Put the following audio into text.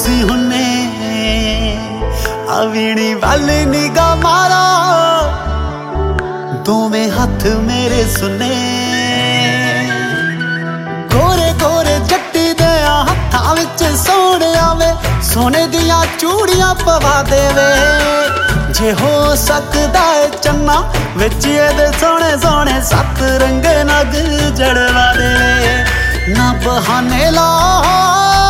ਅਸੀਂ ਹੁੰਨੇ ਆਵੀਣੀ ਵੱਲ ਨਿਗਾਹ ਮਾਰਾ ਦੋਵੇਂ ਹੱਥ ਮੇਰੇ ਸੁਨੇ ਗੋਰੇ ਗੋਰੇ ਜੱਟੀ ਦੇ ਹੱਥਾਂ ਵਿੱਚ ਸੋਹਣਿਆ ਵੇ ਸੋਨੇ ਦੀਆਂ ਚੂੜੀਆਂ ਪਵਾ ਦੇਵੇ ਜੇ ਹੋ ਸਕਦਾ ਏ ਚੰਨਾ ਵਿੱਚ ਇਹਦੇ ਸੋਹਣੇ ਸੋਹਣੇ ਸੱਤ ਰੰਗੇ ਨਗ ਜੜਵਾ ਦੇਵੇ ਨਾ ਬਹਾਨੇ ਲਾ